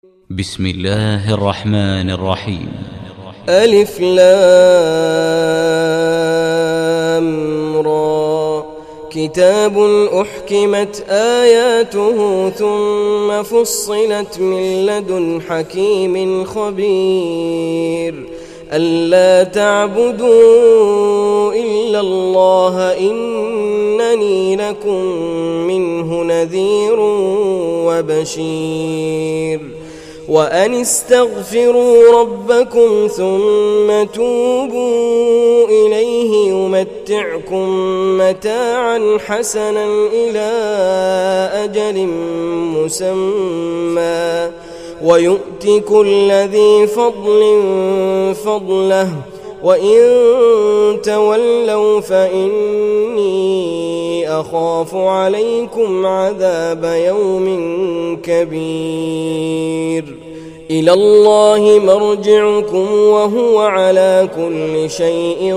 بسم الله الرحمن الرحيم. ألف لام را كتاب أحكمت آياته ثم فصلت من لدن حكيم خبير ألا تعبدوا إلا الله إنني لكم منه نذير وبشير وأن استغفروا ربكم ثم توبوا إليه يمتعكم متاعا حسنا إلى أجل مسمى ويؤت كل ذي فضل فضله وإن تولوا فإني أخاف عليكم عذاب يوم كبير إلى الله مرجعكم وهو على كل شيء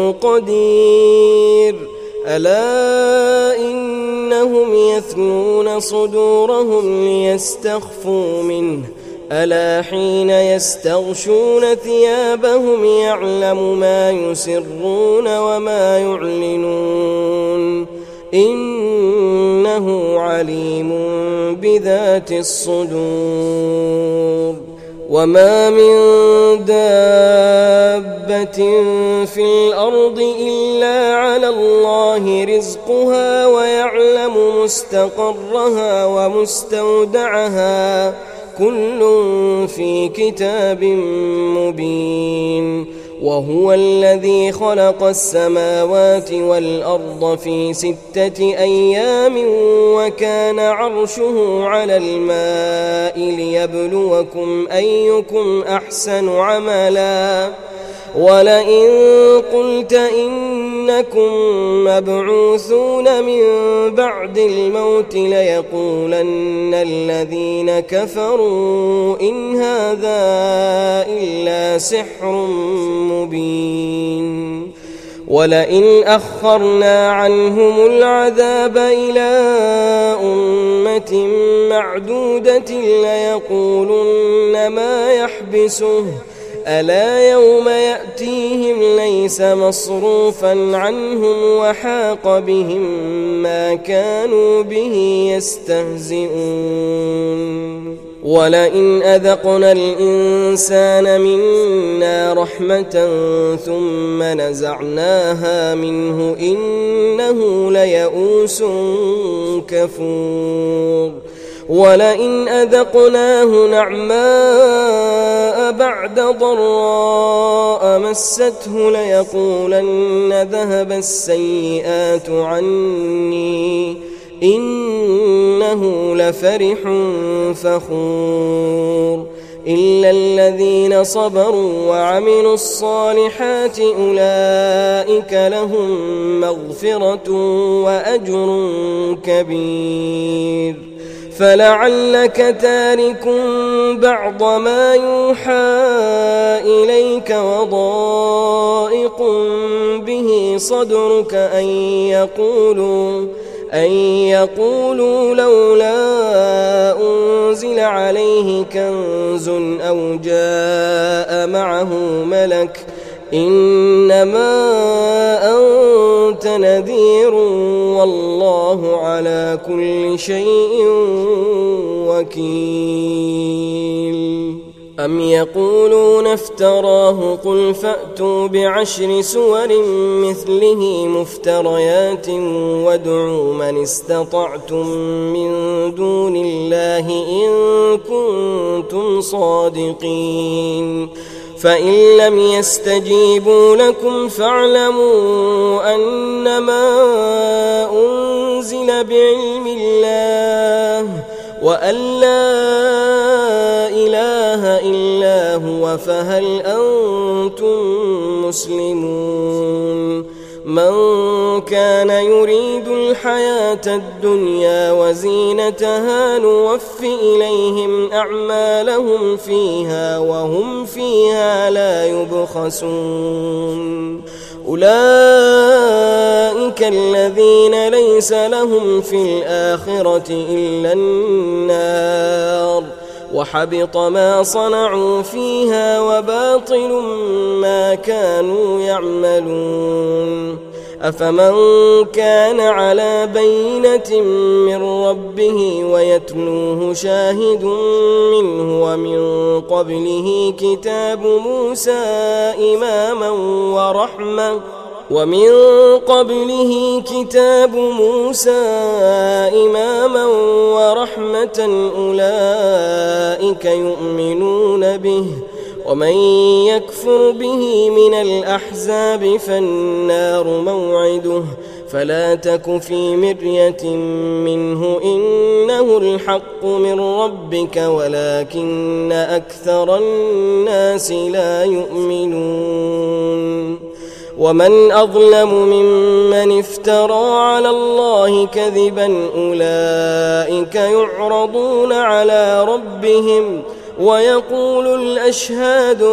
قدير ألا إنهم يثنون صدورهم ليستخفوا منه ألا حين يستغشون ثيابهم يعلم ما يسرون وما يعلنون إنه عليم بذات الصدور وما من دابة في الأرض إلا على الله رزقها ويعلم مستقرها ومستودعها كل في كتاب مبين وهو الذي خلق السماوات والأرض في 6 أيام وكان عرشه على الماء ليبلوكم أيكم أحسن عملا ولئن قلت إنكم مبعوثون من بعد الموت ليقولن الذين كفروا إن هذا إلا سحر مبين ولئن أخرنا عنهم العذاب إلى أمة معدودة ليقولن ما يحبسه ألا يوم يأتيهم ليس مصروفا عنهم وحاق بهم ما كانوا به يستهزئون ولئن أذقنا الإنسان منا رحمة ثم نزعناها منه إنه ليئوس كفور ولئن أذقناه نعماء بعد ضراء مسته ليقولن ذهب السيئات عني إنه لفرح فخور إلا الذين صبروا وعملوا الصالحات أولئك لهم مغفرة وأجر كبير فلعلك تارك بعض ما يوحى إليك وضائق به صدرك أن يقولوا لولا أنزل عليه كنز أو جاء معه ملك إنما أنت نذير والله على كل شيء وكيل أم يقولون افتراه قل فأتوا ب10 سور مثله مفتريات وادعوا من استطعتم من دون الله إن كنتم صادقين فإن لم يستجيبوا لكم فاعلموا أنما أنزل بعلم الله وأن لا إله إلا هو فهل أنتم مسلمون من كان يريد الحياة الدنيا وزينتها نوف إليهم أعمالهم فيها وهم فيها لا يبخسون أولئك الذين ليس لهم في الآخرة إلا النار وحبط ما صنعوا فيها وباطل ما كانوا يعملون أفمن كان على بينة من ربه ويتلوه شاهد منه ومن قبله كتاب موسى إماما ورحمة أولئك يؤمنون به ومن يكفر به من الأحزاب فالنار موعده فلا تك في مرية منه إنه الحق من ربك ولكن أكثر الناس لا يؤمنون ومن أظلم ممن افترى على الله كذبا أولئك يعرضون على ربهم ويقول الأشهاد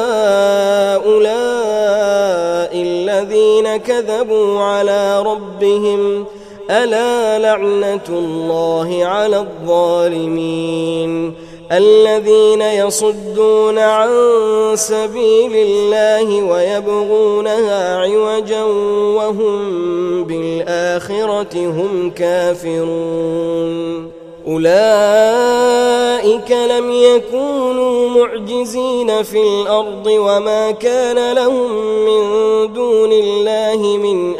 هؤلاء الذين كذبوا على ربهم ألا لعنة الله على الظالمين الذين يصدون عن سبيل الله ويبغونها عوجا وهم بالآخرة هم كافرون أولئك لم يكونوا معجزين في الأرض وما كان لهم من دون الله من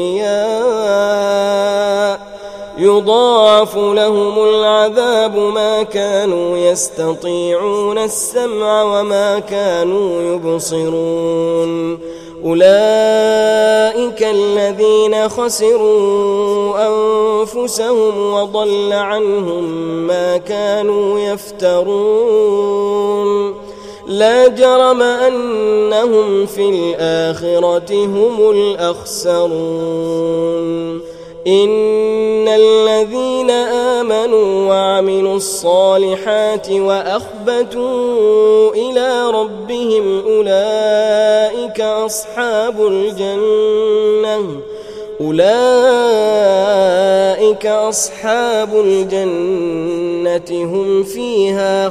أولياء يضاعف لهم العذاب ما كانوا يستطيعون السمع وما كانوا يبصرون أولئك الذين خسروا أنفسهم وضل عنهم ما كانوا يفترون لا جرم أنهم في الآخرة هم الأخسرون إن الذين آمنوا وعملوا الصالحات وأخبتوا إلى ربهم أولئك أصحاب الجنة هم فيها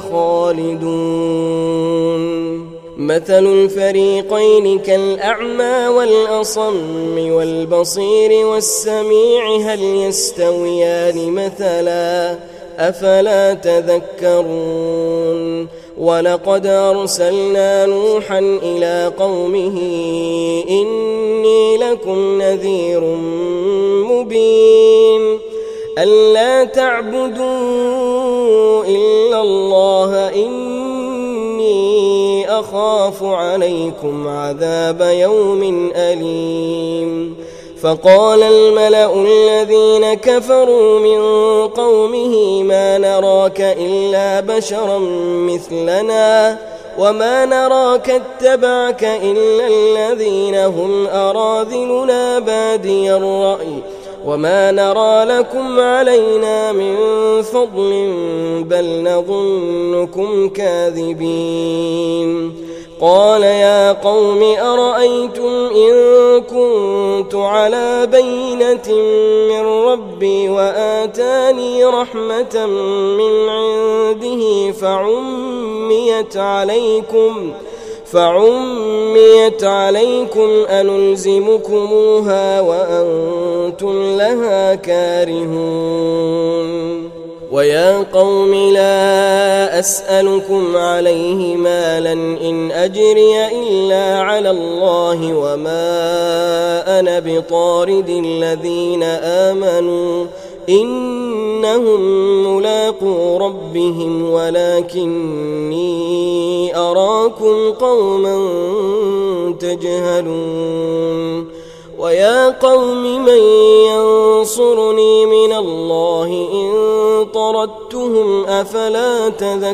خالدون مثل الفريقين كالأعمى والأصم والبصير والسميع هل يستويان مثلا أفلا تذكرون ولقد أرسلنا نوحا إلى قومه إني لكم نذير مبين ألا تعبدوا إلا الله إني أخاف عليكم عذاب يوم أليم فقال الملأ الذين كفروا من قومه ما نراك إلا بشرا مثلنا وما نراك اتبعك إلا الذين هم أراذلنا بادي الرأي وما نرى لكم علينا من فضل بل نظنكم كاذبين قال يا قوم أرأيتم إن كنت على بينة من ربي وآتاني رحمة من عنده فعميت عليكم أنلزمكموها وأنتم لها كارهون ويا قوم لا أسألكم عليه مالا إن أجري إلا على الله وما أنا بطارد الذين آمنوا إنهم ملاقو ربهم ولكني أراكم قوما تجهلون ويا قوم من ينصرني من الله إن طردتهم أفلا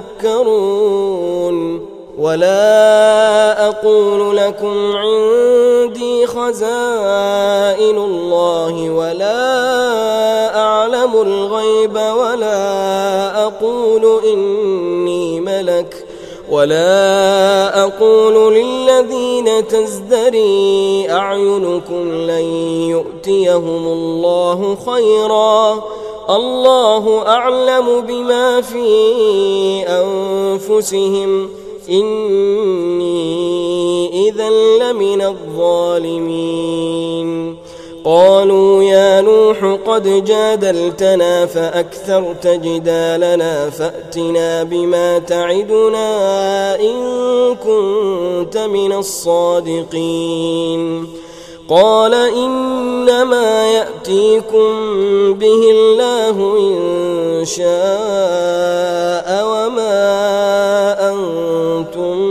تذكرون ولا أقول لكم عندي خزائن الله ولا أعلم الغيب ولا أقول إني ملك ولا أقول للذين تزدري أعينكم لن يؤتيهم الله خيرا الله أعلم بما في أنفسهم إني إذا لمن الظالمين. قالوا يا نوح قد جادلتنا فأكثرت جدالنا فأتنا بما تعدنا إن كنت من الصادقين. قال إنما يأتيكم به الله إن شاء وما أنتم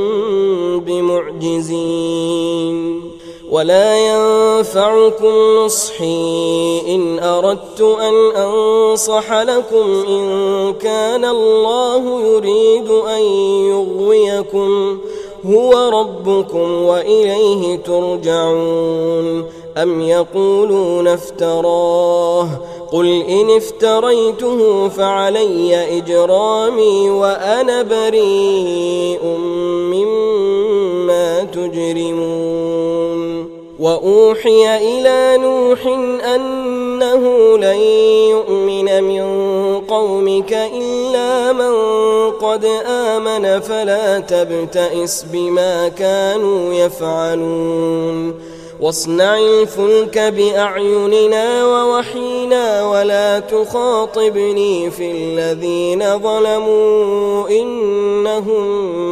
بمعجزين. ولا ينفعكم نصحي إن أردت أن أنصح لكم إن كان الله يريد أن يغويكم هو ربكم وإليه ترجعون. أم يقولون افتراه قل إن افتريته فعلي إجرامي وأنا بريء مما تجرمون. وأوحي إلى نوح أنه لن يؤمن من قومك إلا من قد آمن فلا تبتئس بما كانوا يفعلون. واصنع الفلك بأعيننا ووحينا ولا تخاطبني في الذين ظلموا إنهم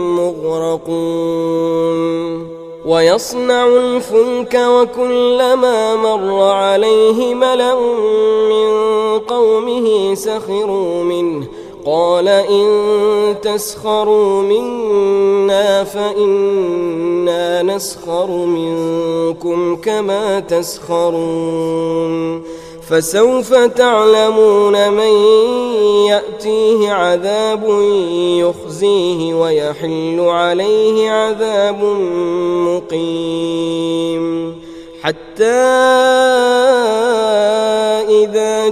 مغرقون. ويصنع الفلك وكلما مر عليه ملأ من قومه سخروا منه قال إن تسخروا منا فإنا نسخر منكم كما تسخرون. فسوف تعلمون من يأتيه عذاب يخزيه ويحل عليه عذاب مقيم. حتى إذا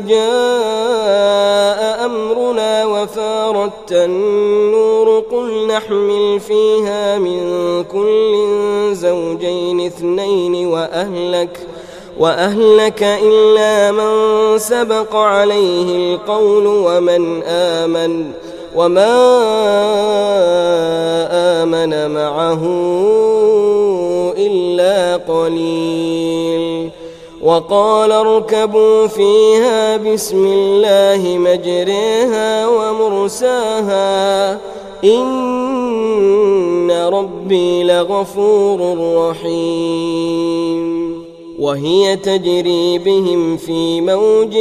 جاء أمرنا وفارت النور قل نحمل فيها من كل زوجين اثنين وأهلك إلا من سبق عليه القول ومن آمن وما آمن معه إلا قليل. وقال اركبوا فيها بسم الله مجريها ومرساها إن ربي لغفور رحيم. وهي تجري بهم في موج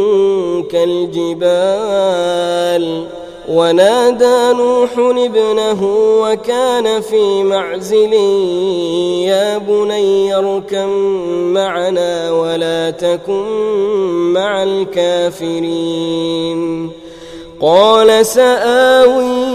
كالجبال ونادى نوح ابنه وكان في معزل يا بني اركب معنا ولا تكن مع الكافرين. قال سآوي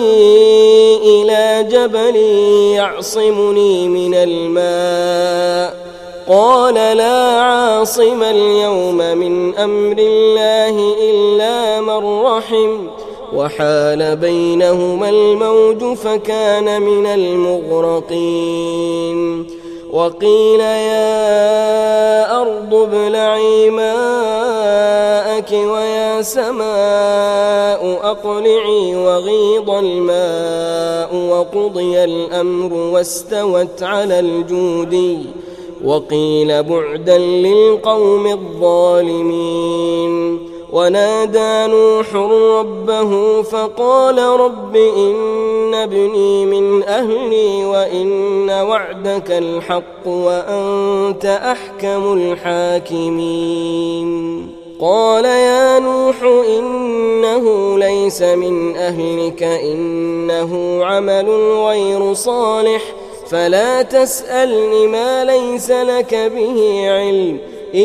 إلى جبل يعصمني من الماء قال لا عاصم اليوم من أمر الله إلا من رحم وحال بينهما الموج فكان من المغرقين. وقيل يا أرض ابلعي ماءك ويا سماء أقلعي وغيض الماء وقضي الأمر واستوت على الجودي وقيل بعدا للقوم الظالمين. ونادى نوح ربه فقال رب إن ابني من أهلي وإن وعدك الحق وأنت أحكم الحاكمين. قال يا نوح إنه ليس من أهلك إنه عمل غير صالح فلا تسألني ما ليس لك به علم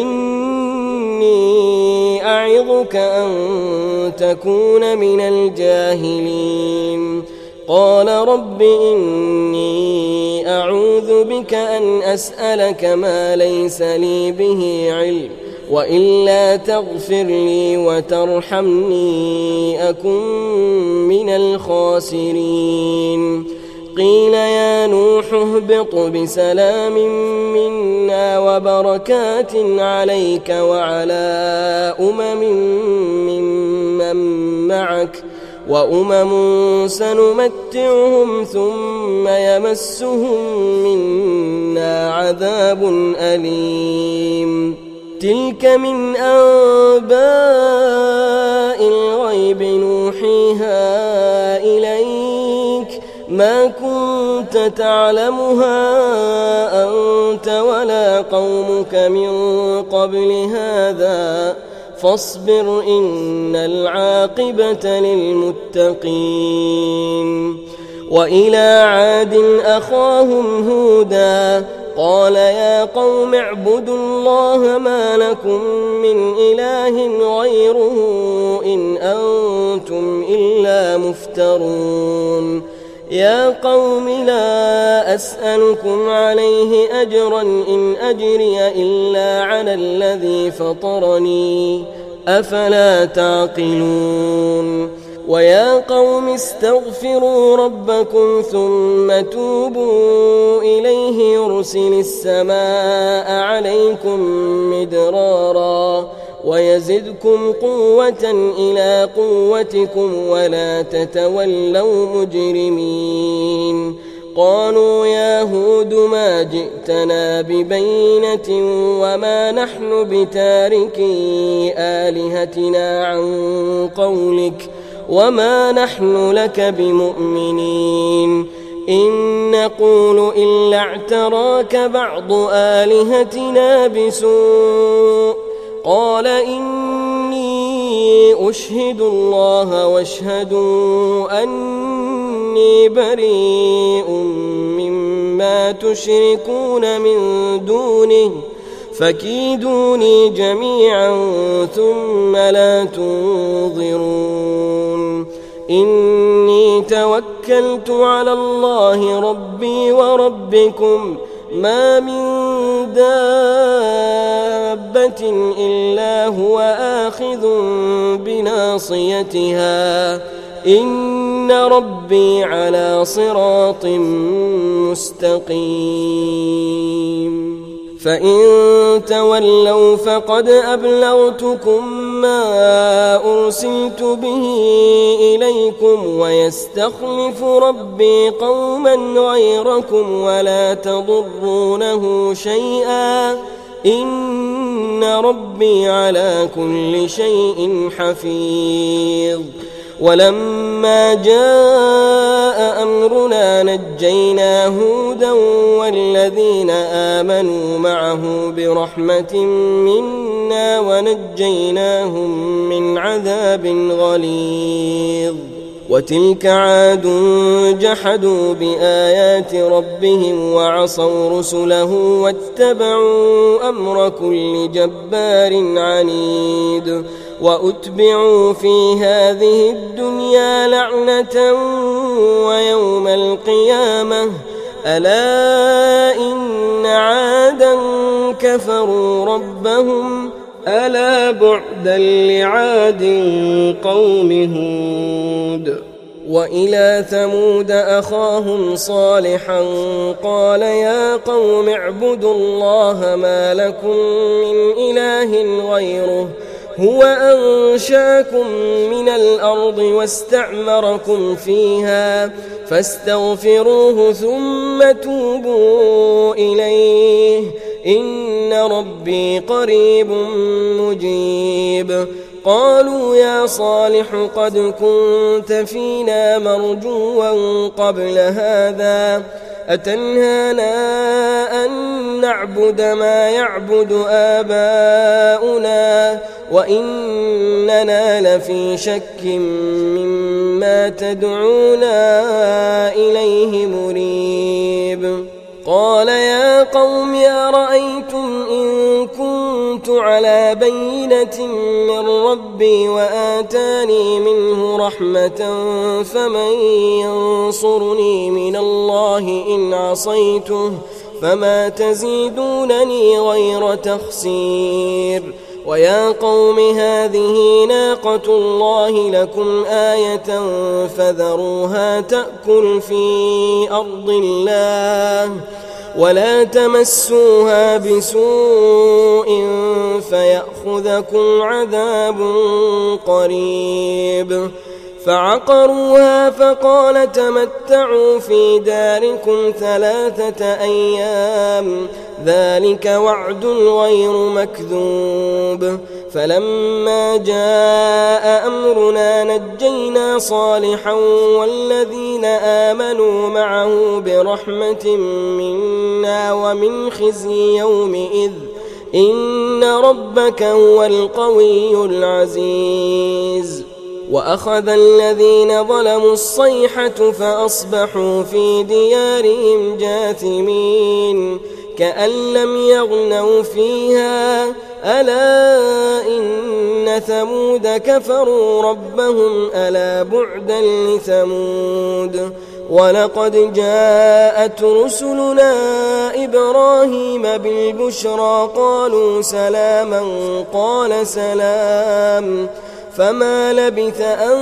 إني أعظك أن تكون من الجاهلين. قال رب إني أعوذ بك أن أسألك ما ليس لي به علم وإلا تغفر لي وترحمني أكن من الخاسرين. قيل يا نوح اهبط بسلام منا وبركات عليك وعلى ممن معك وأمم سنمتعهم ثم يمسهم منا عذاب أليم تلك من أنباء الغيب نوحيها إليك ما كنت تعلمها أنت ولا قومك من قبل هذا فاصبر إن العاقبة للمتقين وإلى عاد أخاهم هودا قال يا قوم اعبدوا الله ما لكم من إله غيره إن أنتم إلا مفترون يا قوم لا أسألكم عليه أجرا إن أجري إلا على الذي فطرني أفلا تعقلون ويا قوم استغفروا ربكم ثم توبوا إليه يرسل السماء عليكم مدرارا ويزدكم قوة إلى قوتكم ولا تتولوا مجرمين قالوا يا هود ما جئتنا ببينة وما نحن بتاركي آلهتنا عن قولك وما نحن لك بمؤمنين إن نقول إلا اعتراك بعض آلهتنا بسوء قال إني أشهد الله واشهدوا أني بريء مما تشركون من دونه فكيدوني جميعا ثم لا تنظرون إني توكلت على الله ربي وربكم ما من دابة إلا هو آخذ بناصيتها إن ربي على صراط مستقيم فإن تولوا فقد أبلغتكم ما أرسلت به إليكم ويستخلف ربي قوما غيركم ولا تضرونه شيئا إن ربي على كل شيء حفيظ ولما جاء أمرنا نجينا هودا والذين آمنوا معه برحمة منا ونجيناهم من عذاب غليظ وتلك عاد جحدوا بآيات ربهم وعصوا رسله واتبعوا أمر كل جبار عنيد وأتبعوا في هذه الدنيا لعنة ويوم القيامة ألا إن عادا كفروا ربهم ألا بعدا لعاد قوم هود وإلى ثمود أخاهم صالحا قال يا قوم اعبدوا الله ما لكم من إله غيره هو أنشاكم من الأرض واستعمركم فيها فاستغفروه ثم توبوا إليه إن ربي قريب مجيب قالوا يا صالح قد كنت فينا مرجوا قبل هذا أتنهانا أن نعبد ما يعبد آباؤنا وإننا لفي شك مما تدعونا إليه مريب قال يا قوم أرأيتم إن كنت على بينة من ربي وآتاني منه رحمة فمن ينصرني من الله إن عصيته فما تزيدونني غير تخسير ويا قوم هذه ناقة الله لكم آية فذروها تأكل في أرض الله ولا تمسوها بسوء فيأخذكم عذاب قريب. فعقروها فقال تمتعوا في داركم 3 أيام ذلك وعد غير مكذوب. فلما جاء أمرنا نجينا صالحا والذين آمنوا معه برحمة منا ومن خزي يومئذ إن ربك هو القوي العزيز. وأخذ الذين ظلموا الصيحة فأصبحوا في ديارهم جاثمين كأن لم يغنوا فيها ألا إن ثمود كفروا ربهم ألا بعدا لثمود. ولقد جاءت رسلنا إبراهيم بالبشرى قالوا سلاما قال سلام فما لبث أن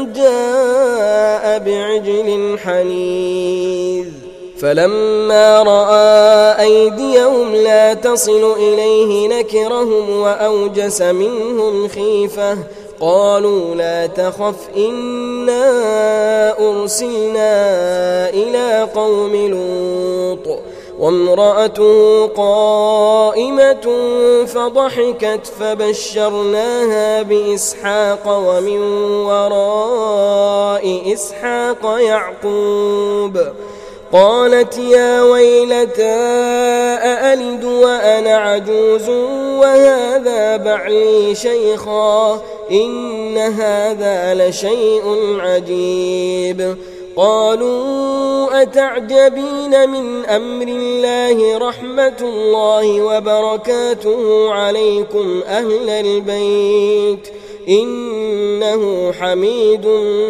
جاء بعجل حنيذ. فلما رأى أيديهم لا تصل إليه نكرهم وأوجس منهم خيفة قالوا لا تخف إنا أرسلنا إلى قوم لوط وامرأته قائمة فضحكت فبشرناها بإسحاق ومن وراء إسحاق يعقوب قالت يا ويلتى أألد وأنا عجوز وهذا بعلي شيخا إن هذا لشيء عجيب. قالوا أتعجبين من أمر الله رحمة الله وبركاته عليكم أهل البيت إنه حميد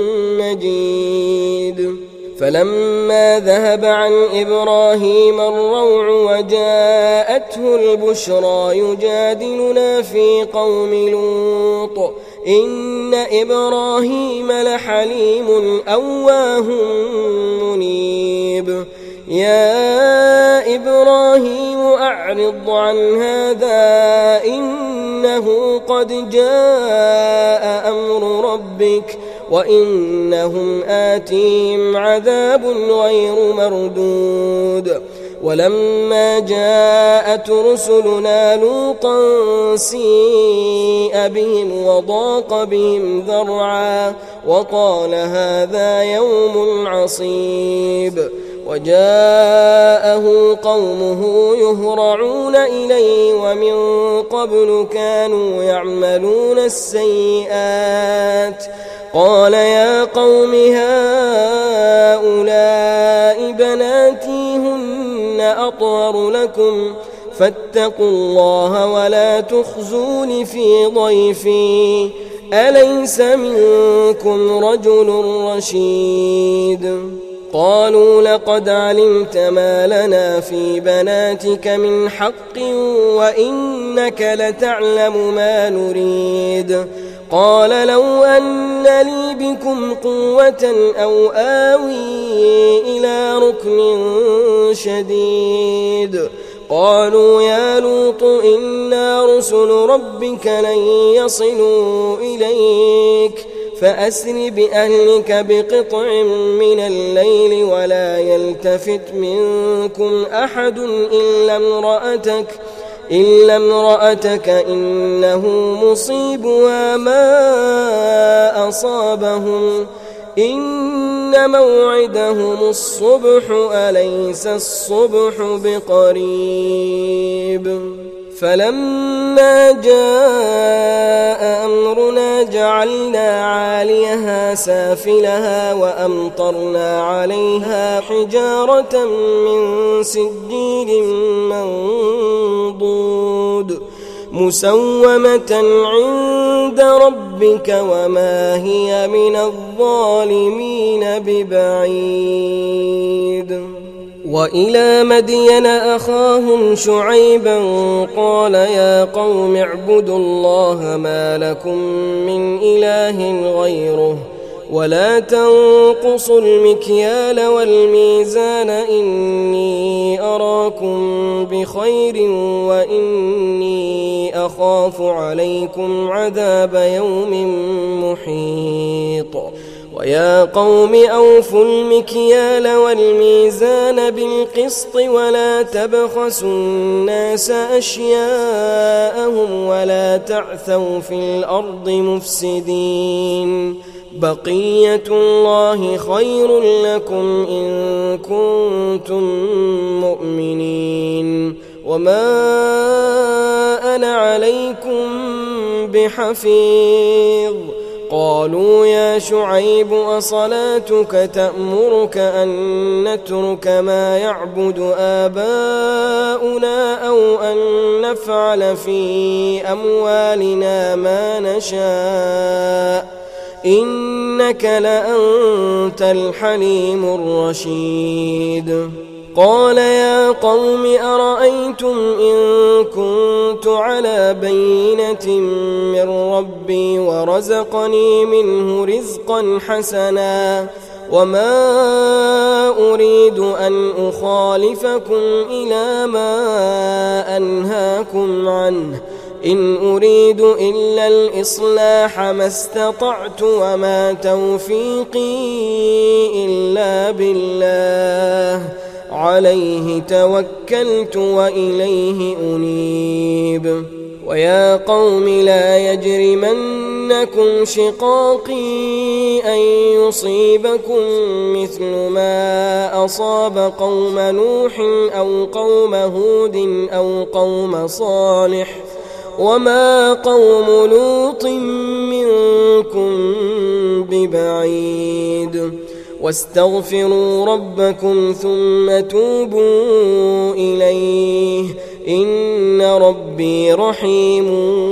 مجيد. فلما ذهب عن إبراهيم الروع وجاءته البشرى يجادلنا في قوم لوط إن إبراهيم لحليم أواه منيب. يا إبراهيم أعرض عن هذا إنه قد جاء أمر ربك وإنهم آتيهم عذاب غير مردود. ولما جاءت رسلنا لوطا سيء بهم وضاق بهم ذرعا وقال هذا يوم عصيب. وجاءه قومه يهرعون إليه ومن قبل كانوا يعملون السيئات قال يا قوم هؤلاء بناتي هن أطهر لكم فاتقوا الله ولا تخزون في ضيفي أليس منكم رجل رشيد. قالوا لقد علمت ما لنا في بناتك من حق وإنك لتعلم ما نريد. قال لو أن لي بكم قوة أو آوي إلى ركن شديد. قالوا يا لوط إنا رسل ربك لن يصلوا إليك فأسر بأهلك بقطع من الليل ولا يلتفت منكم أحد إلا امرأتك إنه مصيبها ما أصابهم إن موعدهم الصبح أليس الصبح بقريب. فلما جاء أمرنا جعلنا عاليها سافلها وأمطرنا عليها حجارة من سجيل منضود مسومة عند ربك وما هي من الظالمين ببعيد. وإلى مدين أخاهم شعيبا قال يا قوم اعبدوا الله ما لكم من إله غيره ولا تنقصوا المكيال والميزان إني أراكم بخير وإني أخاف عليكم عذاب يوم محيط ويا قوم أوفوا المكيال والميزان بالقسط ولا تبخسوا الناس أشياءهم ولا تعثوا في الأرض مفسدين بقية الله خير لكم إن كنتم مؤمنين وما أنا عليكم بحفيظ قالوا يا شعيب أصلاتك تأمرك أن نترك ما يعبد آباؤنا أو أن نفعل في أموالنا ما نشاء إنك لأنت الحليم الرشيد قال يا قوم أرأيتم إن كنت على بينة من ربي ورزقني منه رزقا حسنا وما أريد أن أخالفكم إلى ما أنهاكم عنه إن أريد إلا الإصلاح ما استطعت وما توفيقي إلا بالله عليه توكلت وإليه أنيب ويا قوم لا يجرمنكم شقاقي أن يصيبكم مثل ما أصاب قوم نوح أو قوم هود أو قوم صالح وما قوم لوط منكم ببعيد واستغفروا ربكم ثم توبوا إليه إن ربي رحيم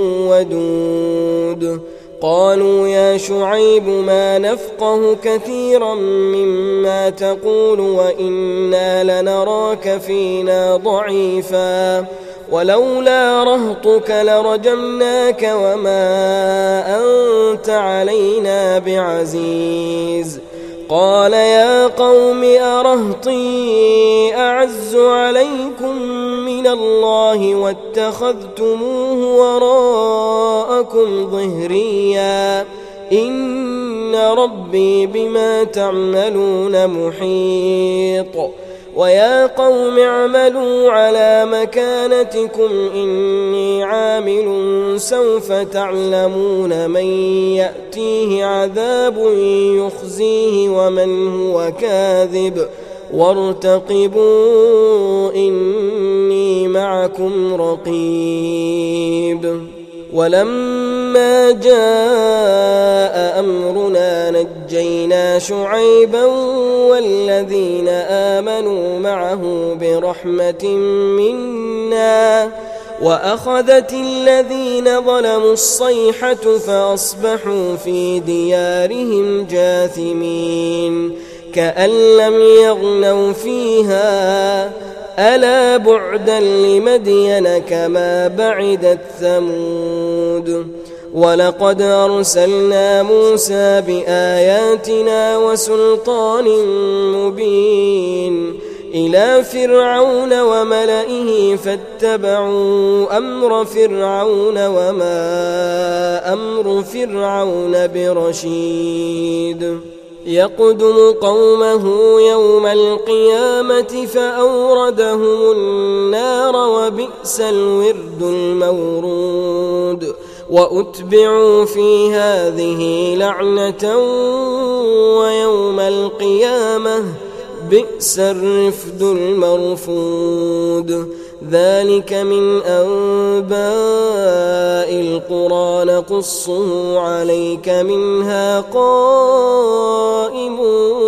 ودود قالوا يا شعيب ما نفقه كثيرا مما تقول وإنا لنراك فينا ضعيفا ولولا رهطك لرجمناك وما أنت علينا بعزيز قال يا قوم أرهطي أعز عليكم من الله واتخذتموه وراءكم ظهريا إن ربي بما تعملون محيط ويا قوم اعملوا على مكانتكم إني عامل سوف تعلمون من يأتيه عذاب يخزيه ومن هو كاذب وارتقبوا إني معكم رقيب ولما جاء أمرنا نجينا شعيبا والذين آمنوا معه برحمة منا وأخذت الذين ظلموا الصيحة فأصبحوا في ديارهم جاثمين كأن لم يغنوا فيها ألا بعدا لمدين كما بعدت ثمود ولقد أرسلنا موسى بآياتنا وسلطان مبين إلى فرعون وملئه فاتبعوا أمر فرعون وما أمر فرعون برشيد يقدم قومه يوم القيامة فأوردهم النار وبئس الورد المورود وأتبعوا في هذه لعنة ويوم القيامة بئس الرفد المرفود ذلك من أنباء القرى نقصه عليك منها قائم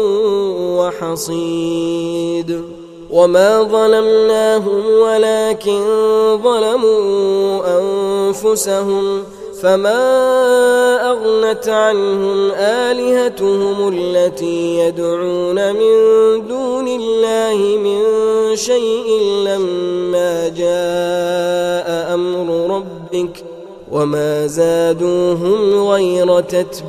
وحصيد وما ظلمناهم ولكن ظلموا أنفسهم فما أغنت عنهم آلهتهم التي يدعون من دون الله من شيء لما جاء أمر ربك وما زادوهم غير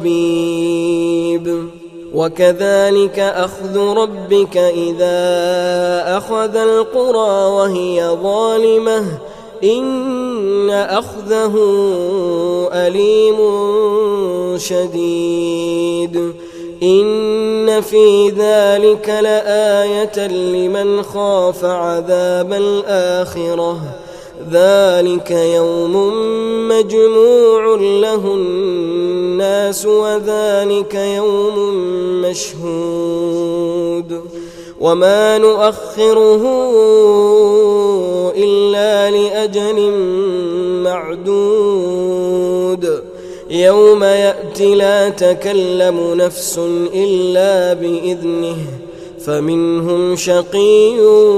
تتبيب وكذلك أخذ ربك إذا أخذ القرى وهي ظالمة إن أخذه أليم شديد إن في ذلك لآية لمن خاف عذاب الآخرة ذلك يوم مجموع له الناس وذلك يوم مشهود وما نؤخره إلا لأجل معدود يوم يأتي لا تكلم نفس إلا بإذنه فمنهم شقي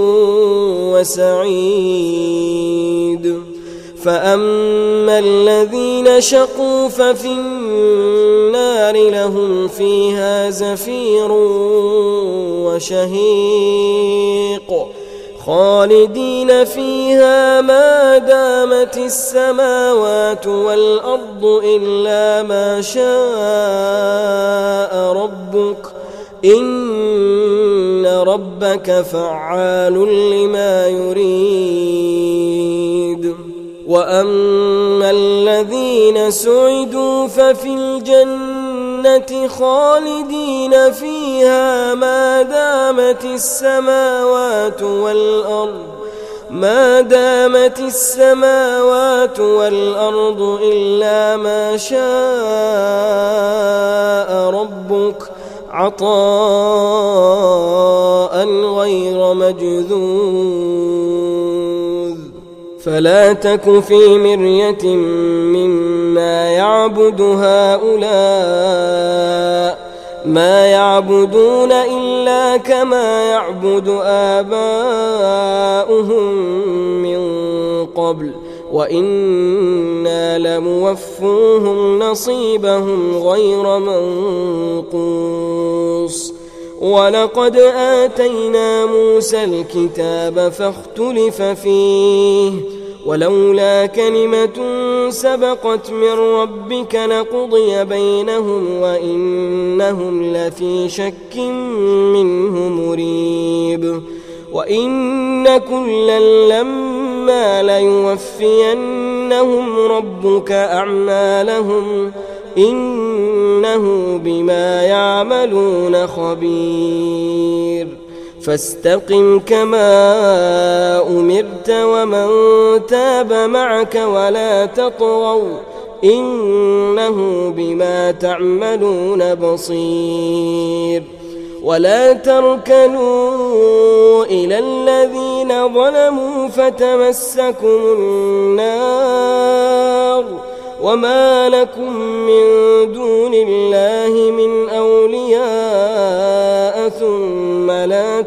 وسعيد فأما الذين شقوا ففي النار لهم فيها زفير وشهيق خالدين فيها ما دامت السماوات والأرض إلا ما شاء ربك إن ربك فعال لما يريد وأما الذين سعدوا ففي الجنة خالدين فيها ما دامت السماوات والأرض إلا ما شاء ربك عطاء غير مجذوذ فلا تك في مرية مما يعبد هؤلاء ما يعبدون إلا كما يعبد آباؤهم من قبل وإنا لموفوهم نصيبهم غير منقوص ولقد آتينا موسى الكتاب فاختلف فيه ولولا كلمة سبقت من ربك لقضي بينهم وإنهم لفي شك منه مريب وإن كلا لما ليوفينهم ربك أعمالهم إنه بما يعملون خبير فاستقم كما أمرت ومن تاب معك ولا تطغوا إنه بما تعملون بصير ولا تركنوا إلى الذين ظلموا فتمسكم النار وما لكم من دون الله من أولياء ثم لا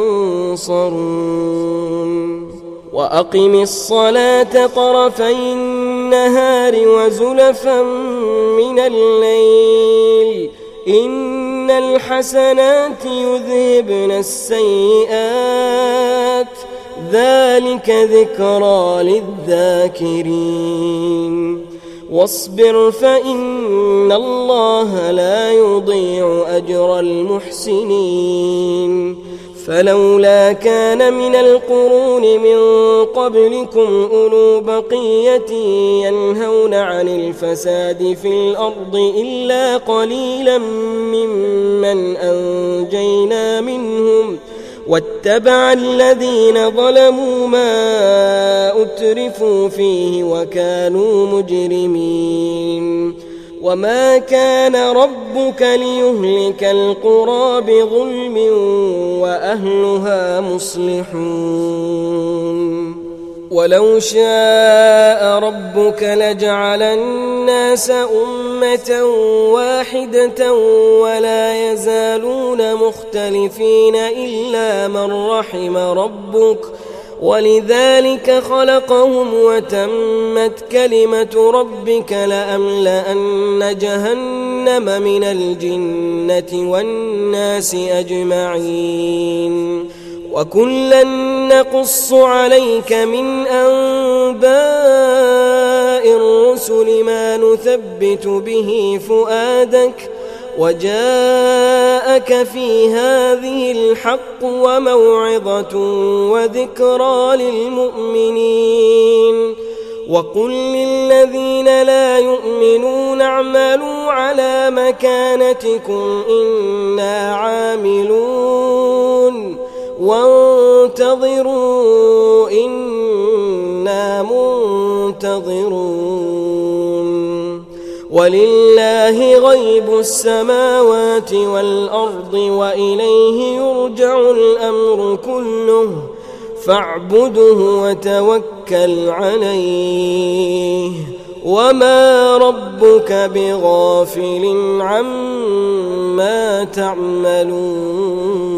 تنصرون وأقم الصلاة طرفي النهار وزلفا من الليل إن الحسنات يذهبن السيئات ذلك ذكرى للذاكرين واصبر فإن الله لا يضيع أجر المحسنين فلولا كان من القرون من قبلكم أولو بقية ينهون عن الفساد في الأرض إلا قليلا ممن أنجينا منهم واتبع الذين ظلموا ما أترفوا فيه وكانوا مجرمين وما كان ربك ليهلك القرى بظلم وأهلها مصلحون ولو شاء ربك لجعل الناس أمة واحدة ولا يزالون مختلفين إلا من رحم ربك ولذلك خلقهم وتمت كلمة ربك لأملأن جهنم من الجنة والناس أجمعين وكلا نقص عليك من أنباء الرسل ما نثبت به فؤادك وجاءك في هذه الحق وموعظة وذكرى للمؤمنين وقل للذين لا يؤمنون اعملوا على مكانتكم إنا عاملون وانتظروا إنا منتظرون ولله غيب السماوات والأرض وإليه يرجع الأمر كله فاعبده وتوكل عليه وما ربك بغافل عما تعملون